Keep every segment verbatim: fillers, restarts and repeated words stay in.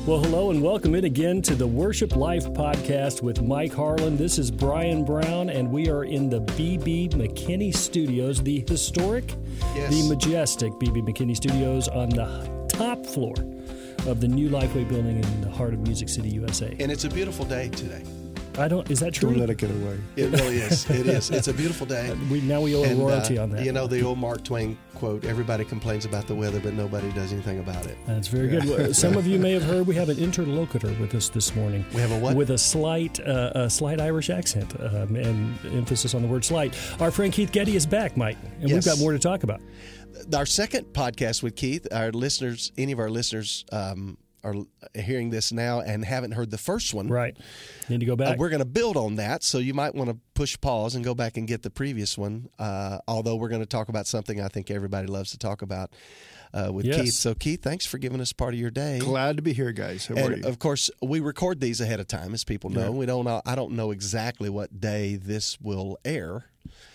Well, hello and welcome in again to the Worship Life podcast with Mike Harlan. This is Brian Brown, and we are in the B B McKinney Studios, the historic, yes. the majestic B B McKinney Studios on the top floor of the new Lifeway building in the heart of Music City, U S A. And it's a beautiful day today. I don't. Is that true? Don't let it get away. It really is. It is. It's a beautiful day. Uh, we now we owe and, a royalty uh, on that. You know the old Mark Twain quote: "Everybody complains about the weather, but nobody does anything about it." That's very good. Some of you may have heard we have an interlocutor with us this morning. We have a what? With a slight, uh, a slight Irish accent um, and emphasis on the word "slight." Our friend Keith Getty is back, Mike, and yes. we've got more to talk about. Our second podcast with Keith. Our listeners, any of our listeners. Um, are hearing this now and haven't heard the first one. Right. Need to go back. Uh, we're going to build on that, so you might want to push pause and go back and get the previous one, uh, although we're going to talk about something I think everybody loves to talk about uh, with yes. Keith. So, Keith, thanks for giving us part of your day. Glad to be here, guys. How and, are you? of course, we record these ahead of time, as people know. Yeah. We don't know. I don't know exactly what day this will air,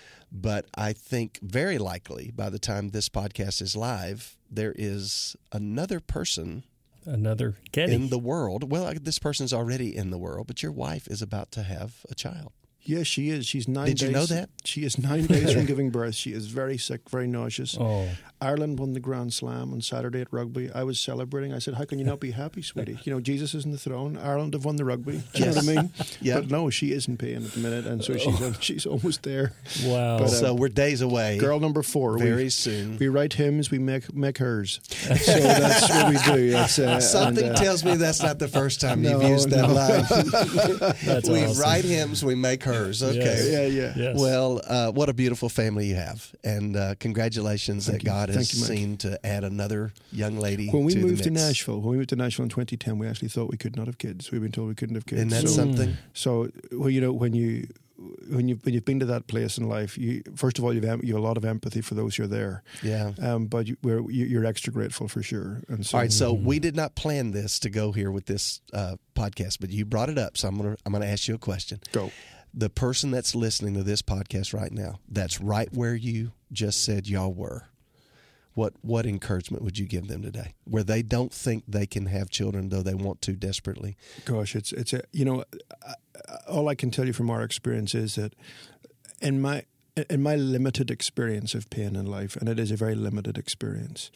but I think very likely by the time this podcast is live, there is another person Another Getty. in the world. Well, this person's already in the world, but your wife is about to have a child. Yes, she is. She's nine Did days. you know that? She is nine days from giving birth. She is very sick, very nauseous. Oh. Ireland won the Grand Slam on Saturday at rugby. I was celebrating. I said, how can you not be happy, sweetie? You know, Jesus is in the throne. Ireland have won the rugby. Do you Yes. know what I mean? Yeah. But no, she is in pain at the minute, and so she's uh, she's almost there. Wow. But, uh, So we're days away. Girl number four. Very we, soon. We write hymns, we make make hers. So that's what we do. That's, uh, Something and, uh, tells me that's not the first time no, you've used that no. line. That's we awesome. write hymns, we make hers. Okay. Yes. Yeah, yeah. Yes. Well, uh, what a beautiful family you have. And uh, congratulations Thank that you. God has Thank you, Mike. seen to add another young lady When we to moved the to mix. Nashville, when we moved to Nashville in twenty ten, we actually thought we could not have kids. We've been told we couldn't have kids. Isn't that so, something? So, well, you know, when you when you when you've been to that place in life, you first of all you've em- you have a lot of empathy for those who are there. Yeah. Um, but you, we're, you, you're extra grateful for sure. And so, All right, so we did not plan this to go here with this uh, podcast, but you brought it up, so I'm gonna I'm gonna ask you a question. go. The person that's listening to this podcast right now, that's right where you just said y'all were. What what encouragement would you give them today, where they don't think they can have children though they want to desperately? Gosh, it's it's a you know, I, all I can tell you from our experience is that in my in my limited experience of pain in life, and it is a very limited experience,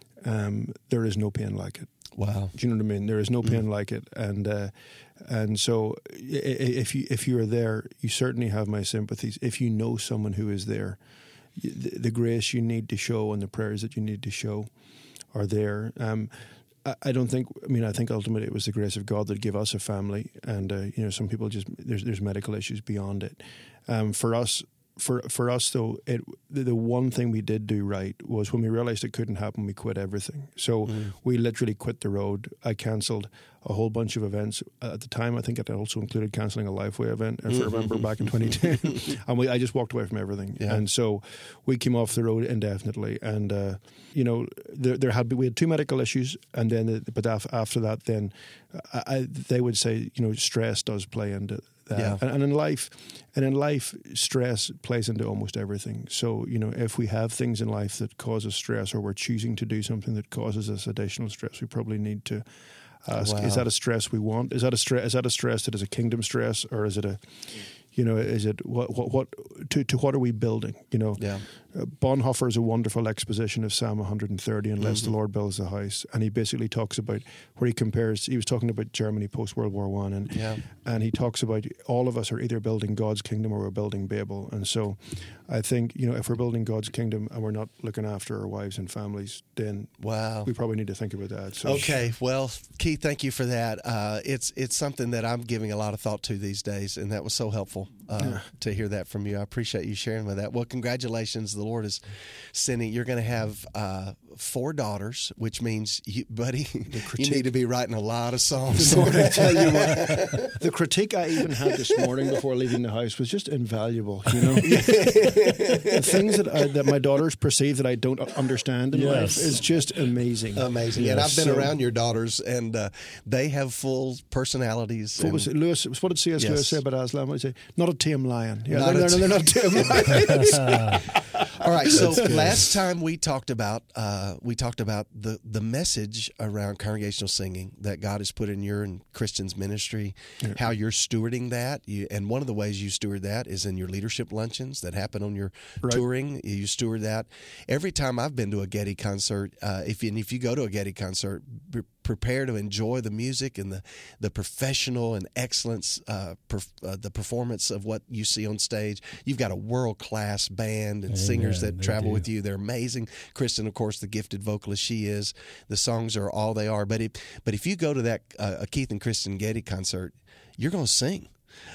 um, there is no pain like it. Wow. Do you know what I mean? There is no pain Mm-hmm. like it, and uh, and so i- i- if you if you are there, you certainly have my sympathies. If you know someone who is there, y- the, the grace you need to show and the prayers that you need to show are there. Um, I, I don't think. I mean, I think ultimately it was the grace of God that gave us a family, and uh, you know, some people just there's there's medical issues beyond it. Um, for us. For for us though, it the, the one thing we did do right was when we realized it couldn't happen, we quit everything. So Mm. we literally quit the road. I cancelled a whole bunch of events at the time. I think it also included cancelling a Lifeway event, if I remember back in twenty ten. And we I just walked away from everything. Yeah. And so we came off the road indefinitely. And uh, you know, there there had been, we had two medical issues, and then the, but af, after that, then I, I, they would say you know stress does play into that. Yeah. And, and in life, and in life, stress plays into almost everything. So, you know, if we have things in life that cause us stress, or we're choosing to do something that causes us additional stress, we probably need to ask: Wow. Is that a stress we want? Is that a stress? Is that a stress that is a kingdom stress, or is it a, you know, is it what what what to to what are we building? You know, Yeah. uh, Bonhoeffer is a wonderful exposition of Psalm one hundred thirty, unless Mm-hmm. the Lord builds the house, and he basically talks about where he compares. He was talking about Germany post World War One, and Yeah. and he talks about all of us are either building God's kingdom or we're building Babel. And so, I think you know if we're building God's kingdom and we're not looking after our wives and families, then Wow. we probably need to think about that. So. Okay, well, Keith, thank you for that. Uh, it's it's something that I'm giving a lot of thought to these days, and that was so helpful uh, Yeah. to hear that from you. I appreciate you sharing with that. Well, congratulations. The Lord is sending. You're going to have uh, four daughters, which means, you, buddy, you need to be writing a lot of songs. I tell you what, the critique I even had this morning before leaving the house was just invaluable. You know, the things that I, that my daughters perceive that I don't understand in Yes. life is just amazing. Amazing. And I've Yes. been So- around your daughters, and uh, they have full personalities. What and- was it, Lewis? What did C S. Yes. Lewis say about Aslan? What did he say? Not a tame lion. Yeah, Not they're, a they're, they're not tame lions. All right. So last time we talked about uh, we talked about the the message around congregational singing that God has put in your and Christian's ministry, yeah. how you're stewarding that, you, and one of the ways you steward that is in your leadership luncheons that happen on your right. touring. You steward that. Every time I've been to a Getty concert, uh, if you, and if you go to a Getty concert, pre- prepare to enjoy the music and the the professional and excellence, uh, perf- uh, the performance of what you see on stage. You've got a world class band and Amen. Singers that They travel do. with you. They're amazing. Kristen, of course, the gifted vocalist she is. The songs are all they are. But if but if you go to that uh, a Keith and Kristen Getty concert, you're going to sing.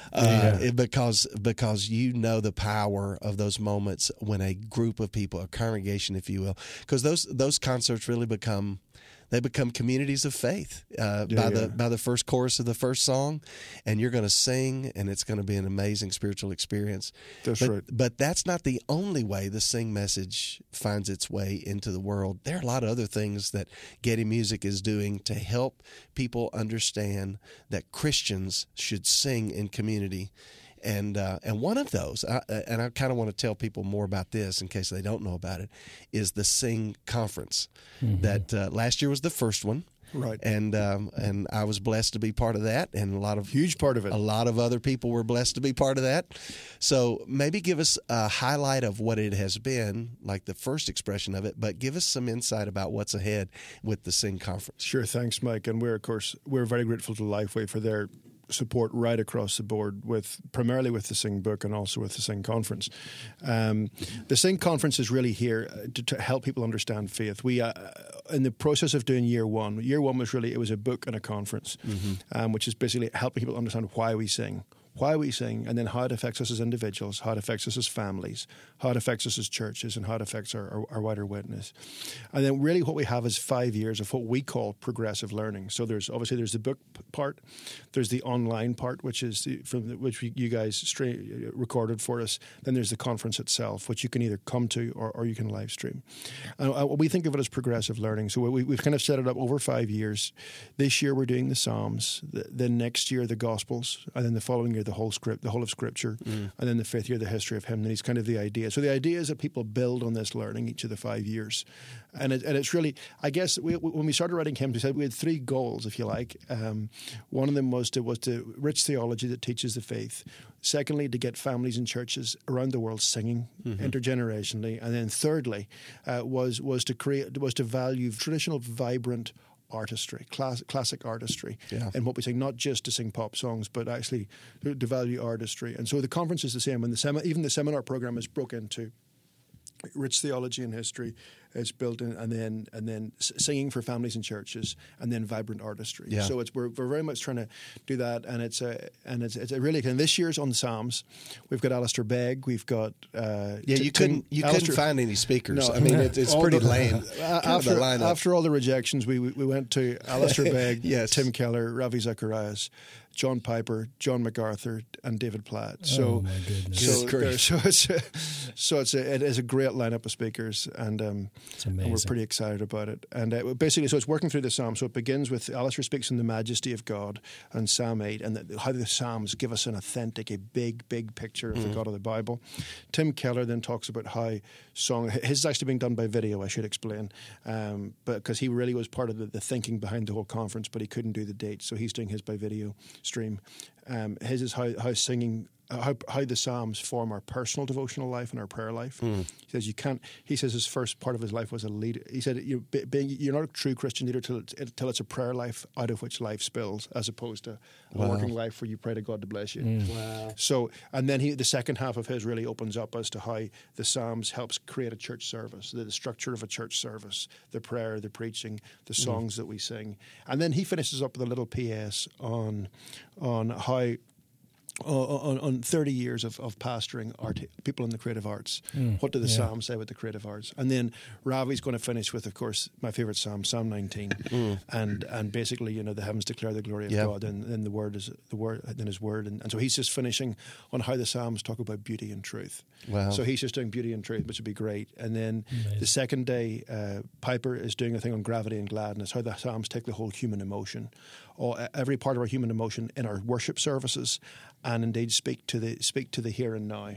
Uh, yeah. because because you know the power of those moments when a group of people, a congregation, if you will, because those those concerts really become they become communities of faith uh, yeah, by yeah. the by the first chorus of the first song, and you're going to sing, and it's going to be an amazing spiritual experience. That's but, right. But that's not the only way the Sing message finds its way into the world. There are a lot of other things that Getty Music is doing to help people understand that Christians should sing in community. And uh, and one of those, I, and I kind of want to tell people more about this in case they don't know about it, is the Sing Conference. Mm-hmm. That uh, last year was the first one, right? And um, and I was blessed to be part of that, and a lot of huge part of it. A lot of other people were blessed to be part of that. So maybe give us a highlight of what it has been, like the first expression of it, but give us some insight about what's ahead with the Sing Conference. Sure, thanks, Mike. And we're of course we're very grateful to Lifeway for their support right across the board, with primarily with the Sing book and also with the Sing Conference. Um, the Sing Conference is really here to, to help people understand faith. We, uh, in the process of doing year one, year one was really, it was a book and a conference, mm-hmm. um, which is basically helping people understand why we sing. Why we sing, and then how it affects us as individuals, how it affects us as families, how it affects us as churches, and how it affects our, our, our wider witness. And then really what we have is five years of what we call progressive learning. So there's obviously there's the book part, there's the online part, which is the, from the, which we, you guys straight, recorded for us. Then there's the conference itself, which you can either come to or, or you can live stream. And uh, we think of it as progressive learning. So we, we've kind of set it up over five years. This year we're doing the Psalms, the, then next year the Gospels, and then the following year the whole script, the whole of Scripture, mm. and then the fifth year, the history of hymn. And he's kind of the idea. So the idea is that people build on this learning each of the five years, and it, and it's really, I guess, we, when we started writing hymns, we said we had three goals, if you like. Um, one of them was to was to rich theology that teaches the faith. Secondly, to get families and churches around the world singing mm-hmm. intergenerationally, and then thirdly, uh, was was to create was to value traditional, vibrant artistry, class, classic artistry, yeah. and what we sing, not just to sing pop songs, but actually to, to value artistry. And so the conference is the same, and the sem- even the seminar program is broken into rich theology and history. It's built in, and then and then singing for families and churches, and then vibrant artistry. Yeah. So it's we're, we're very much trying to do that, and it's a and it's it's a really. And this year's on the Psalms, we've got Alistair Begg, we've got uh, yeah. You Tim, couldn't you Alistair, couldn't find any speakers. No, I mean it, it's pretty the, lame. Uh, after after all the rejections, we we went to Alistair Begg, yes. Tim Keller, Ravi Zacharias, John Piper, John MacArthur, and David Platt. So, oh my goodness! So, there, so it's a, so it's a, it is a great lineup of speakers, and um, it's amazing. And we're pretty excited about it. And uh, basically, so it's working through the Psalms. So it begins with Alistair speaks in the majesty of God and Psalm eight, and the, how the Psalms give us an authentic, a big, big picture of mm. the God of the Bible. Tim Keller then talks about how song his is actually being done by video. I should explain, um, but because he really was part of the, the thinking behind the whole conference, but he couldn't do the dates, so he's doing his by video stream. Um, his is how, how singing, uh, how, how the Psalms form our personal devotional life and our prayer life. Mm. He says you can't. He says his first part of his life was a leader. He said you, being, you're not a true Christian leader till it's, till it's a prayer life out of which life spills, as opposed to a wow. working life where you pray to God to bless you. Mm. Wow. So, and then he, the second half of his really opens up as to how the Psalms helps create a church service, the, the structure of a church service, the prayer, the preaching, the songs mm. that we sing, and then he finishes up with a little P S on on how. On, on thirty years of, of pastoring art, people in the creative arts. Mm, what do the yeah. Psalms say about the creative arts? And then Ravi's going to finish with, of course, my favourite Psalm, Psalm nineteen, mm. and and basically, you know, the heavens declare the glory of yep. God, and then the word is the word, then His word, and, and so he's just finishing on how the Psalms talk about beauty and truth. Wow! So he's just doing beauty and truth, which would be great. And then Amazing. The second day, uh, Piper is doing a thing on gravity and gladness, how the Psalms take the whole human emotion, or every part of our human emotion in our worship services, and indeed speak to the speak to the here and now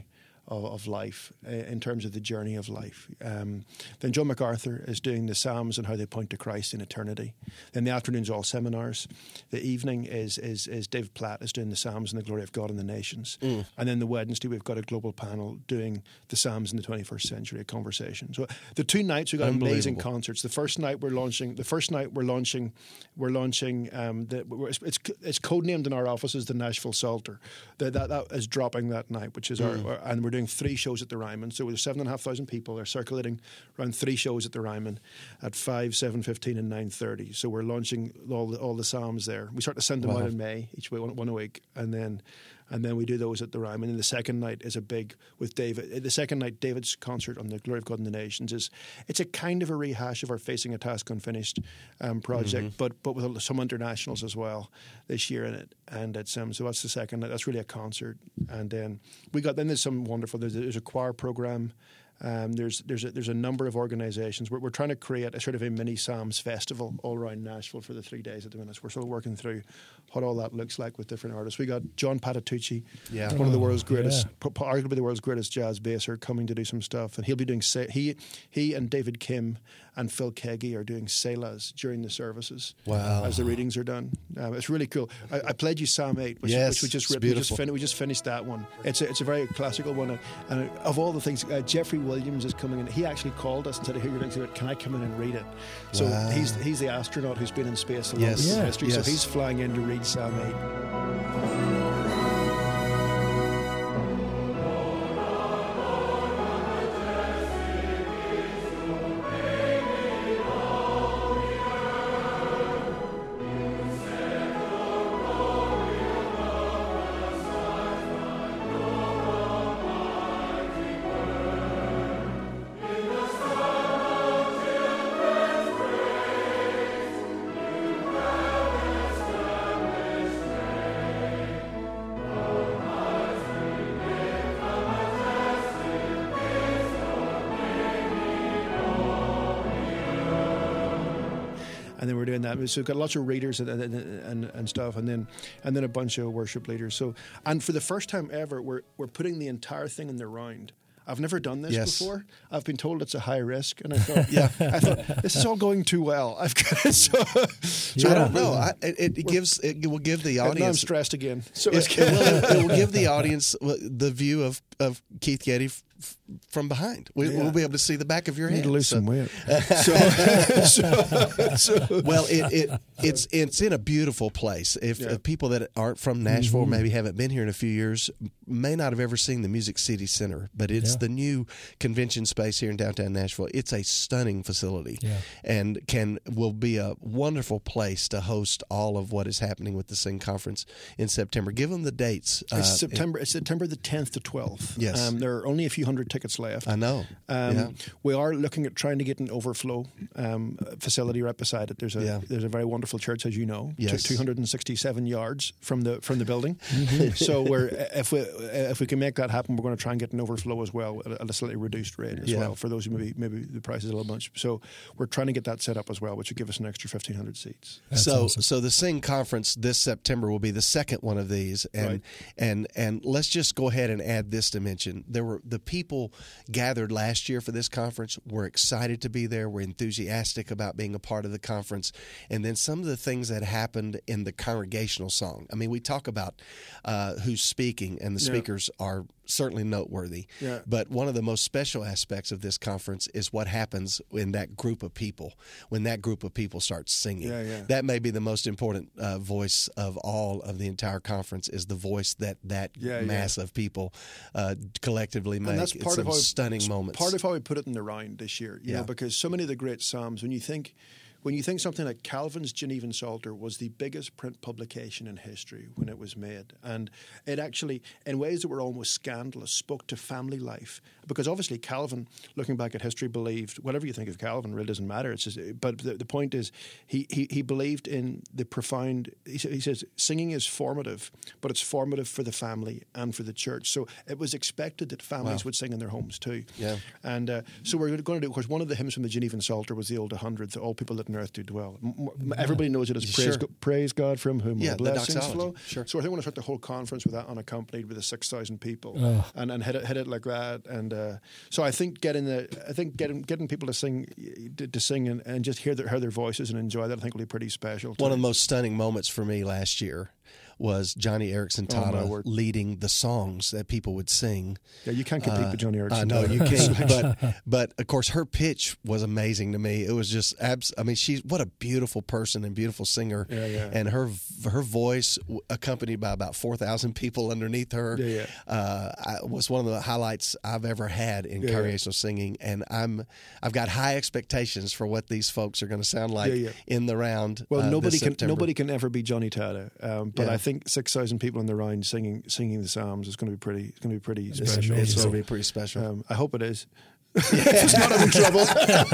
of, of life uh, in terms of the journey of life. Um, then Joe MacArthur is doing the Psalms and how they point to Christ in eternity. Then the afternoon's all seminars. The evening is is, is Dave Platt is doing the Psalms and the glory of God in the nations. Mm. And then the Wednesday we've got a global panel doing the Psalms in the twenty-first century, a conversation. So the two nights we've got amazing concerts. The first night we're launching. The first night we're launching. We're launching. Um, the, it's it's codenamed in our office as the Nashville Psalter. The, that that is dropping that night, which is mm. our, our and we're doing three shows at the Ryman. So there's seven and a half thousand people. They're circulating around three shows at the Ryman at five, seven fifteen, and nine thirty. So we're launching all the, all the Psalms there. We start to send them wow. out in May each week, one, one a week, and then. And then we do those at the Ryman. And the second night is a big with David. The second night, David's concert on the Glory of God in the Nations is it's a kind of a rehash of our Facing a Task Unfinished um, project, mm-hmm. but but with some internationals as well this year in it. And it's um, so that's the second night. That's really a concert. And then we got then there's some wonderful. There's, there's a choir program. Um, there's there's a, there's a number of organisations. We're, we're trying to create a sort of a mini Psalms festival all around Nashville for the three days at the minute. So we're still working through what all that looks like with different artists. We got John Patitucci, yeah. one of the world's greatest, yeah. arguably the world's greatest jazz basser, coming to do some stuff, and he'll be doing he he and David Kim and Phil Keggy are doing Selahs during the services. Wow! As the readings are done, um, it's really cool. I, I played you Psalm eight, which, yes, which we just it's we just, fin- we just finished that one. It's a, it's a very classical one, and, and of all the things, uh, Jeffrey Williams is coming in. He actually called us and said, "I hear you're doing it. Can I come in and read it?" So wow. he's he's the astronaut who's been in space a lot yes. in yeah. history. Yes. So he's flying in to read Psalm eight. And then we're doing that. So we've got lots of readers and, and, and, and stuff, and then and then a bunch of worship leaders. So, and for the first time ever, we're we're putting the entire thing in the round. I've never done this yes. before. I've been told it's a high risk, and I thought, yeah, I thought this is all going too well. I've got it. So, so yeah. I don't know. I, it, it gives it will give the audience. Now I'm stressed again. So it, it, will, it will give the audience the view of of Keith Getty f- from behind. We, yeah. We'll be able to see the back of your head. head. Need to lose so. some weight. so, so, so. Well, it, it it's it's in a beautiful place. If, yeah. if people that aren't from Nashville, mm-hmm. maybe haven't been here in a few years, may not have ever seen the Music City Center, but it's yeah. the new convention space here in downtown Nashville. It's a stunning facility, yeah. and can will be a wonderful place to host all of what is happening with the Sing Conference in September. Give them the dates. It's uh, September. It's September the tenth to twelfth. Yes, um, there are only a few hundred tickets left. I know. Um, yeah. We are looking at trying to get an overflow um, facility right beside it. There's a yeah. there's a very wonderful church, as you know, yes. two hundred sixty-seven yards from the from the building. Mm-hmm. So we're if we if we can make that happen, we're going to try and get an overflow as well at a slightly reduced rate as yeah. well for those who maybe maybe the price is a little much. So we're trying to get that set up as well, which would give us an extra fifteen hundred seats. That's so awesome. So the Sing Conference this September will be the second one of these, and right. and and let's just go ahead and add this dimension. There were the people gathered last year for this conference were excited to be there. We're enthusiastic about being a part of the conference, and then some of the things that happened in the congregational song. I mean, we talk about uh, who's speaking, and the speakers yeah. are certainly noteworthy. Yeah. But one of the most special aspects of this conference is what happens in that group of people, when that group of people starts singing. Yeah, yeah. That may be the most important uh, voice of all of the entire conference, is the voice that that yeah, mass yeah. of people uh, collectively make. And that's part it's of how, stunning moments. Part of how we put it in the round this year, you yeah. know, because so many of the great Psalms, when you think When you think something like Calvin's Genevan Psalter was the biggest print publication in history when it was made, and it actually, in ways that were almost scandalous, spoke to family life. Because obviously Calvin, looking back at history, believed, whatever you think of Calvin really doesn't matter. It's just, but the, the point is, he, he he believed in the profound, he, he says, singing is formative, but it's formative for the family and for the church. So it was expected that families wow. would sing in their homes too. Yeah. And uh, so we're going to do, of course, one of the hymns from the Genevan Psalter was the Old one hundred, that all people that on earth do dwell. M- m- everybody knows it as praise, Sure. go- praise God from whom Yeah, all the blessings doxology. flow. Sure. So I think we want to start the whole conference with that unaccompanied with the six thousand people Oh. and, and hit it hit it like that. And uh, so I think getting the I think getting getting people to sing to, to sing and, and just hear their hear their voices and enjoy that I think will be pretty special. One of the too. most stunning moments for me last year was Johnny Erickson Oh, my Tata word. leading the songs that people would sing. Yeah, you can't compete Uh, with Johnny I Erickson. know you can't, but but of course her pitch was amazing to me. It was just abs- I mean, she's what a beautiful person and beautiful singer, Yeah, yeah. and her her voice w- accompanied by about four thousand people underneath her. Yeah, yeah. Uh, I, was one of the highlights I've ever had in Yeah, yeah. congregational singing, and I'm I've got high expectations for what these folks are going to sound like Yeah, yeah. in the round. Well, uh, nobody this can September. nobody can ever be Johnny Tata, um, but Yeah. I think six thousand people in the round singing singing the Psalms is going to be pretty. It's going to be pretty It's, special. it's amazing. going to be pretty special. Um, I hope it is. It's not I'm in trouble.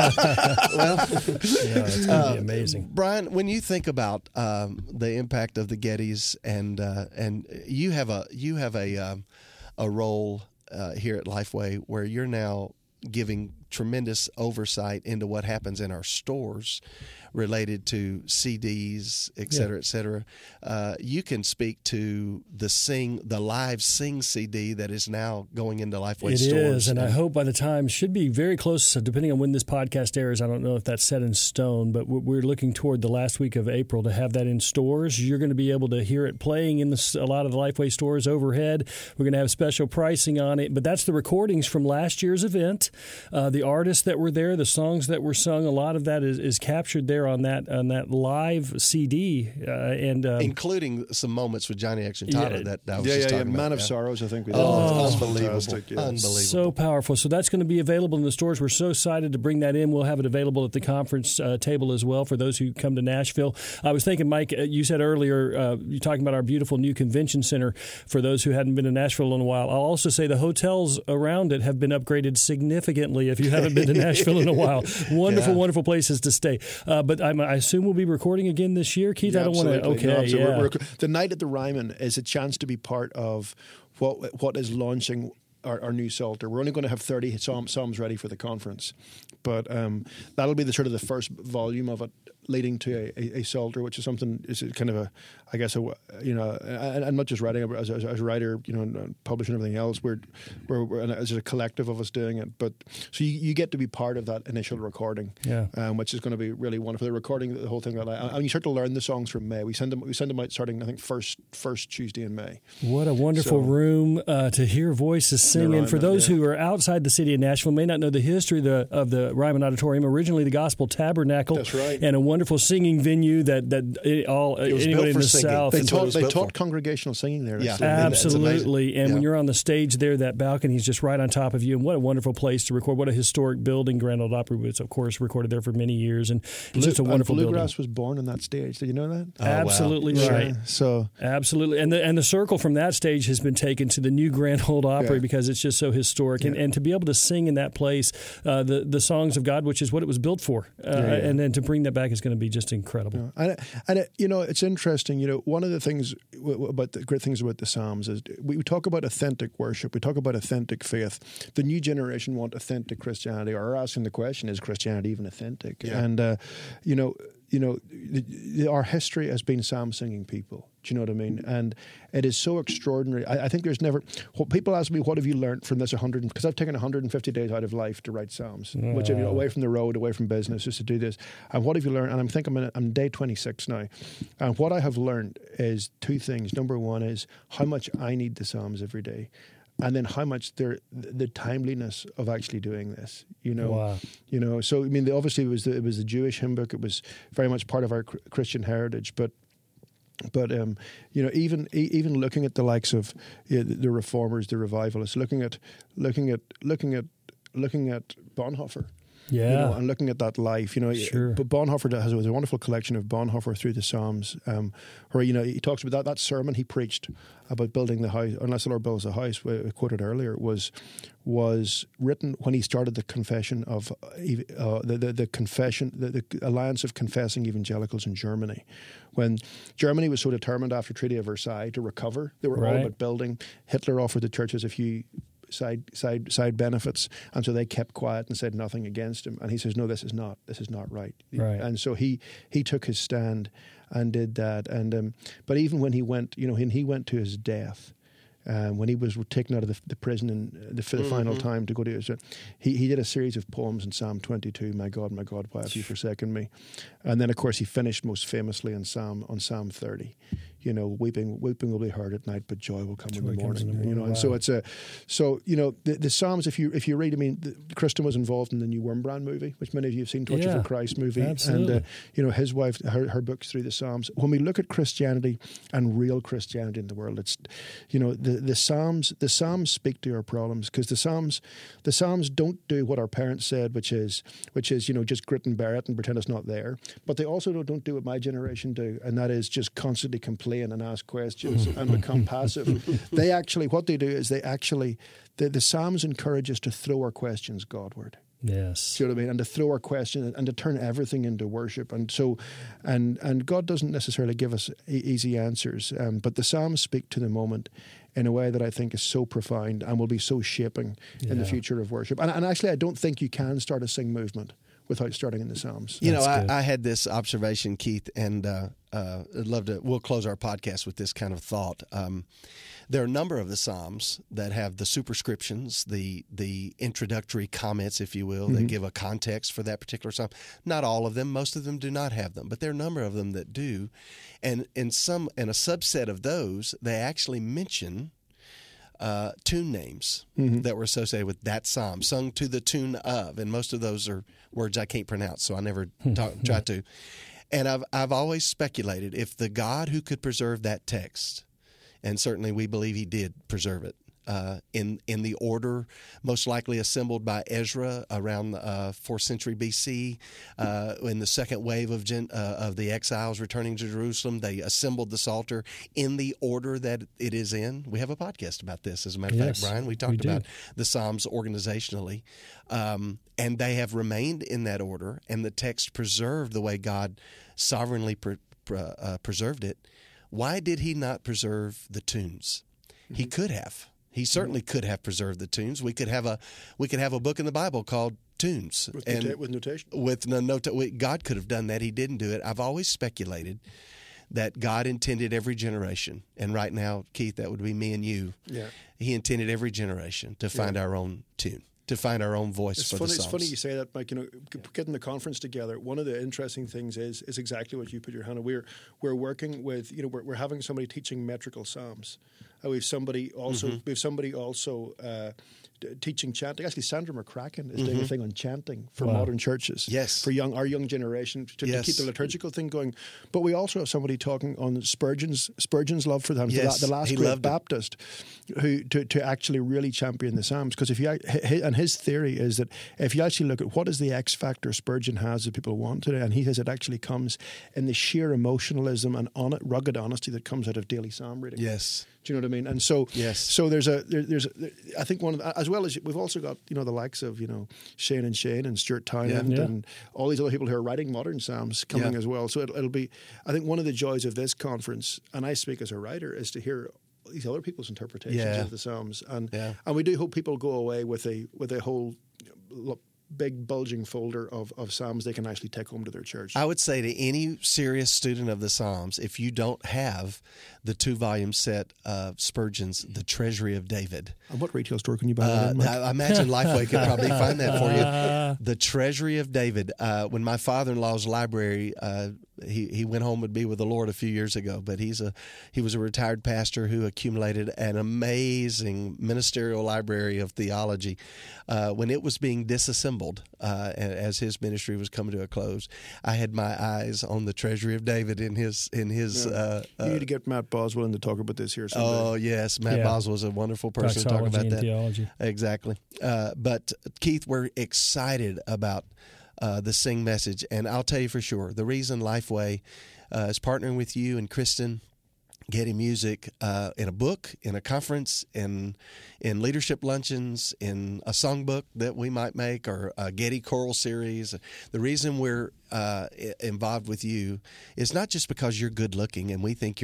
well, Yeah, it's going to be amazing. Brian, when you think about um, the impact of the Gettys, and uh, and you have a you have a um, a role uh, here at Lifeway where you're now giving tremendous oversight into what happens in our stores related to C Ds, et cetera, et cetera. Uh, you can speak to the sing, the live sing C D that is now going into Lifeway It stores. is, and I hope by the time, should be very close, depending on when this podcast airs. I don't know if that's set in stone, but we're looking toward the last week of April to have that in stores. You're going to be able to hear it playing in the, a lot of the Lifeway stores overhead. We're going to have special pricing on it, but that's the recordings from last year's event. Uh, the artists that were there, the songs that were sung, a lot of that is, is captured there on that on that live C D, uh, and um, including some moments with Johnny Erickson Tata Yeah. that I was Yeah, just yeah, yeah. talking about. Man of Yeah. Sorrows, I think we did. Oh, That's unbelievable. fantastic, yeah. Unbelievable. So powerful. So that's going to be available in the stores. We're so excited to bring that in. We'll have it available at the conference uh, table as well for those who come to Nashville. I was thinking, Mike, uh, you said earlier, uh, you're talking about our beautiful new convention center for those who hadn't been to Nashville in a while. I'll also say the hotels around it have been upgraded significantly if you haven't been to Nashville in a while. Wonderful, Yeah. wonderful places to stay. Uh, but I'm, I assume we'll be recording again this year, Keith? Yeah, I don't want to. absolutely. Okay, No, absolutely. yeah. We're- we're- the night at the Ryman is a chance to be part of what what is launching our, our new Psalter. We're only going to have thirty psalm, psalms ready for the conference, but um, that'll be the sort of the first volume of it, leading to a, a, a Psalter, which is something is kind of a, I guess, a, you know, and, and not just writing, but as, as, as a writer, you know, and publishing everything else. We're we're, we're and as a collective of us doing it, but so you, you get to be part of that initial recording, Yeah. um, which is going to be really wonderful. The recording, the whole thing, and you start to learn the songs from May. We send them we send them out starting I think first first Tuesday in May. What a wonderful So- room uh, to hear voices singing. Ryman, For those yeah. who are outside the city of Nashville, may not know the history of the, of the Ryman Auditorium. Originally, the Gospel Tabernacle, That's right. and a wonderful singing venue that that it, all It was anybody built in for the singing. South. They That's what it taught was they built taught for. congregational singing there. Yeah. It's Yeah. amazing. It's amazing. Absolutely, and Yeah. when you're on the stage there, that balcony is just right on top of you, and what a wonderful place to record. What a historic building. Grand Ole Opry was, of course, recorded there for many years, and it's just a And wonderful building. Bluegrass was born on that stage. Did you know that? Oh, wow. Absolutely Yeah. right. So Absolutely, and the and the circle from that stage has been taken to the new Grand Ole Opry Yeah. because it's just so historic, and, Yeah. and to be able to sing in that place uh, the the songs of God, which is what it was built for, uh, Yeah, yeah. and then to bring that back is going to be just incredible. and and it, you know it's interesting. You know, one of the things w- w- about the great things about the Psalms is we talk about authentic worship. We talk about authentic faith. The new generation want authentic Christianity, or are asking the question: is Christianity even authentic? Yeah. And uh, you know, you know, the, the, our history has been psalm singing people. Do you know what I mean? And it is so extraordinary. I, I think there's never. What people ask me, what have you learned from this one hundred? Because I've taken one hundred fifty days out of life to write psalms, which you know, away from the road, away from business, just to do this. And what have you learned? And I'm thinking, I'm, I'm day twenty-six now, and what I have learned is two things. Number one is how much I need the psalms every day. And then how much they're, the timeliness of actually doing this, you know, Wow. you know. So I mean, the, obviously it was the, it was the Jewish hymn book. It was very much part of our cr- Christian heritage, but but um, you know, even e- even looking at the likes of you know, the, the reformers, the revivalists, looking at looking at looking at looking at Bonhoeffer. Yeah, You know, and looking at that life, you know, Sure. but Bonhoeffer has a wonderful collection of Bonhoeffer through the Psalms, um, where you know he talks about that that sermon he preached about building the house, unless the Lord builds a house, we quoted earlier, was was written when he started the confession of uh, the, the the confession, the, the alliance of confessing evangelicals in Germany, when Germany was so determined after Treaty of Versailles to recover, they were all Right. about building. Hitler offered the churches a few. side side side benefits, and so they kept quiet and said nothing against him. And he says, "No, this is not this is not right." Right. And so he he took his stand and did that. And um, but even when he went, you know, when he went to his death. Um, when he was taken out of the, the prison and the, for the mm-hmm. final time to go to Israel, he, he did a series of poems in Psalm twenty-two. My God, my God, why have you forsaken me? And then, of course, he finished most famously in Psalm on Psalm thirty. You know, weeping, weeping will be heard at night, but joy will come joy in the morning. In the morning. You know, wow. And so it's a, so you know, the, the Psalms. If you if you read, I mean, the, Kristen was involved in the new Wurmbrand movie, which many of you have seen, Torture yeah, for Christ movie, absolutely. and uh, you know, his wife, her, her books through the Psalms. When we look at Christianity and real Christianity in the world, it's, you know, the the Psalms. The Psalms speak to our problems, because the Psalms, the Psalms don't do what our parents said, which is, which is, you know, just grit and bear it and pretend it's not there. But they also don't, don't do what my generation do, and that is just constantly complain and ask questions and become passive. They actually, what they do is they actually, the, the Psalms encourage us to throw our questions Godward. Yes. Do you know what I mean? And to throw our question and to turn everything into worship. And so, and and God doesn't necessarily give us e- easy answers, um, but the Psalms speak to the moment in a way that I think is so profound and will be so shaping yeah. in the future of worship. And, and actually, I don't think you can start a sing movement without starting in the Psalms. You That's know, good. I, I had this observation, Keith, and uh, uh, I'd love to, we'll close our podcast with this kind of thought. Um, there are a number of the Psalms that have the superscriptions, the the introductory comments, if you will, mm-hmm. that give a context for that particular Psalm. Not all of them, most of them do not have them, but there are a number of them that do. And in some, in a subset of those, they actually mention Uh, tune names mm-hmm. that were associated with that psalm, sung to the tune of, and most of those are words I can't pronounce, so I never talk, try to. And I've I've always speculated if the God who could preserve that text, and certainly we believe He did preserve it uh, in in the order most likely assembled by Ezra around the uh, fourth century B C, uh, in the second wave of gen, uh, of the exiles returning to Jerusalem, they assembled the Psalter in the order that it is in. We have a podcast about this, as a matter of yes, fact, Brian. We talked we about the Psalms organizationally, um, and they have remained in that order, and the text preserved the way God sovereignly pre- pre- uh, preserved it. Why did He not preserve the tunes? Mm-hmm. He could have. He certainly could have preserved the tunes. We could have a we could have a book in the Bible called Tunes, with, and nota- with notation. With no nota- God could have done that. He didn't do it. I've always speculated that God intended every generation, and right now, Keith, that would be me and you. Yeah, He intended every generation to find yeah. our own tune, to find our own voice it's for funny, the Psalms. It's funny you say that, Mike. You know, getting the conference together. One of the interesting things is is exactly what you put your hand on. We're we're working with, you know, we're, we're having somebody teaching metrical Psalms. Uh, we have somebody also. Mm-hmm. We have somebody also. Uh, teaching chanting. Actually, Sandra McCracken is mm-hmm. doing a thing on chanting for wow. modern churches. Yes. For young our young generation to, yes. to keep the liturgical thing going. But we also have somebody talking on Spurgeon's Spurgeon's love for them, yes. the, the last he great Baptist, it. who to, to actually really champion the Psalms. Because if you and his theory is that if you actually look at what is the X factor Spurgeon has that people want today, and he says it actually comes in the sheer emotionalism and on it, rugged honesty that comes out of daily Psalm reading. Yes. Do you know what I mean? And so, yes. so there's a there, there's a, I think one of the, as well as we've also got, you know, the likes of, you know, Shane and Shane and Stuart Townend yeah. Yeah. and all these other people who are writing modern Psalms coming yeah. as well. So it, it'll be, I think one of the joys of this conference, and I speak as a writer, is to hear these other people's interpretations yeah. of the Psalms, and yeah. and we do hope people go away with a with a whole big bulging folder of, of Psalms they can actually take home to their church. I would say to any serious student of the Psalms, if you don't have the two-volume set of Spurgeon's The Treasury of David. And what retail store can you buy uh, that in, I imagine Lifeway could probably find that for you. The Treasury of David. Uh, when my father-in-law's library, uh, he, he went home to be with the Lord a few years ago, but he's a he was a retired pastor who accumulated an amazing ministerial library of theology. Uh, when it was being disassembled, uh, as his ministry was coming to a close, I had my eyes on the Treasury of David in his in his. Yeah. Uh, you need to get Matt Boswell in to talk about this here someday. Oh yes, Matt yeah. Boswell is a wonderful person Doxology to talk about and that. Theology. Exactly. Uh, but Keith, we're excited about uh, the Sing message, and I'll tell you for sure, the reason Lifeway uh, is partnering with you and Kristen, getting music uh, in a book, in a conference, in in leadership luncheons, in a songbook that we might make, or a Getty choral series. The reason we're uh, involved with you is not just because you're good looking and we think you're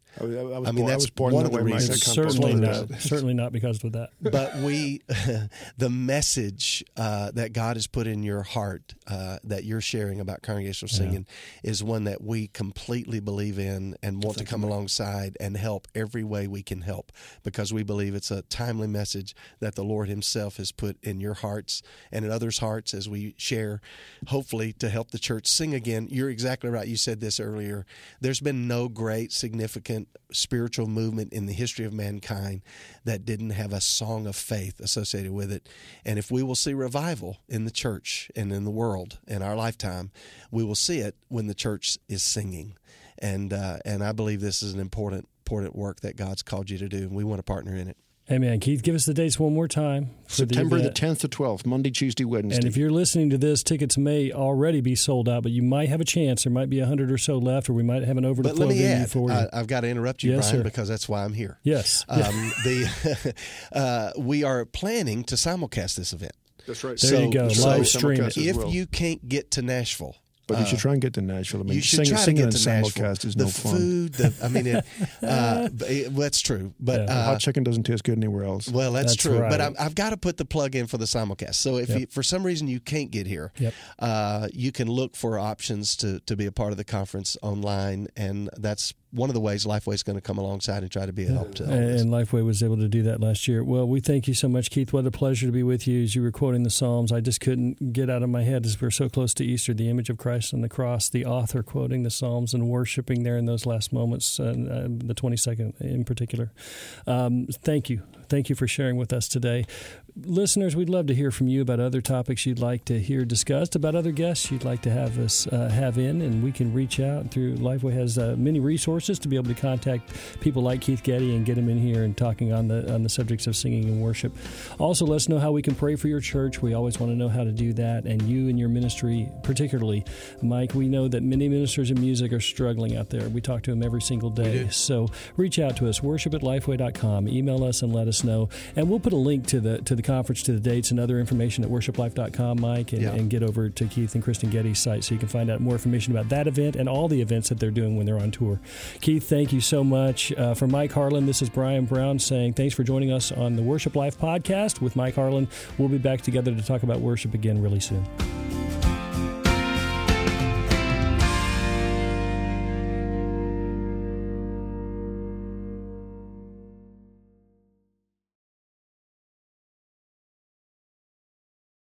I was, I was I mean, born, that's I was born one that of the way, Mike. reasons. I can't Certainly possibly not. Certainly not because of that. But we, the message uh, that God has put in your heart uh, that you're sharing about congregational singing yeah. is one that we completely believe in and want Thank to come you. alongside and help every way we can help, because we believe it's a timely message that the Lord Himself has put in your hearts and in others' hearts as we share, hopefully to help the church sing again. You're exactly right. You said this earlier. There's been no great, significant spiritual movement in the history of mankind that didn't have a song of faith associated with it. And if we will see revival in the church and in the world in our lifetime, we will see it when the church is singing. And uh, and I believe this is an important important work that God's called you to do, and we want to partner in it. Amen. Keith, give us the dates one more time. September the, the tenth to twelfth, Monday, Tuesday, Wednesday. And if you're listening to this, tickets may already be sold out, but you might have a chance. There might be a hundred or so left, or we might have an overflow But let me venue add, for you. I, I've got to interrupt you, yes, Brian, sir. because that's why I'm here. Yes. Um, the uh, we are planning to simulcast this event. That's right. There so, you go. So Live stream it. If well. you can't get to Nashville, But you uh, should try and get to Nashville. I mean, you should sing, try to singing get to and Nashville. simulcast is the no fun. food, the, I mean, it, uh, it, well, that's true. But Yeah. uh, hot chicken doesn't taste good anywhere else. well, that's, That's true. right. But I'm, I've got to put the plug in for the simulcast. So if Yep. you, for some reason you can't get here, Yep. uh, you can look for options to to be a part of the conference online, and that's one of the ways Lifeway is going to come alongside and try to be a help to all And, this. and Lifeway was able to do that last year. Well, we thank you so much, Keith. What a pleasure to be with you as you were quoting the Psalms. I just couldn't get out of my head as we're so close to Easter, the image of Christ on the cross, the author quoting the Psalms and worshiping there in those last moments, uh, the twenty-second in particular. Um, thank you. Thank you for sharing with us today. Listeners, we'd love to hear from you about other topics you'd like to hear discussed, about other guests you'd like to have us uh, have in, and we can reach out through Lifeway has uh, many resources to be able to contact people like Keith Getty and get them in here and talking on the on the subjects of singing and worship. Also, let us know how we can pray for your church. We always want to know how to do that, and you and your ministry particularly. Mike, we know that many ministers in music are struggling out there. We talk to them every single day. So reach out to us, worship at lifeway dot com. Email us and let us know. And we'll put a link to the to the conference, to the dates, and other information at worship life dot com, Mike, and, Yeah. and get over to Keith and Kristen Getty's site so you can find out more information about that event and all the events that they're doing when they're on tour. Keith, thank you so much. Uh, for Mike Harlan, this is Brian Brown saying thanks for joining us on the Worship Life podcast with Mike Harlan. We'll be back together to talk about worship again really soon.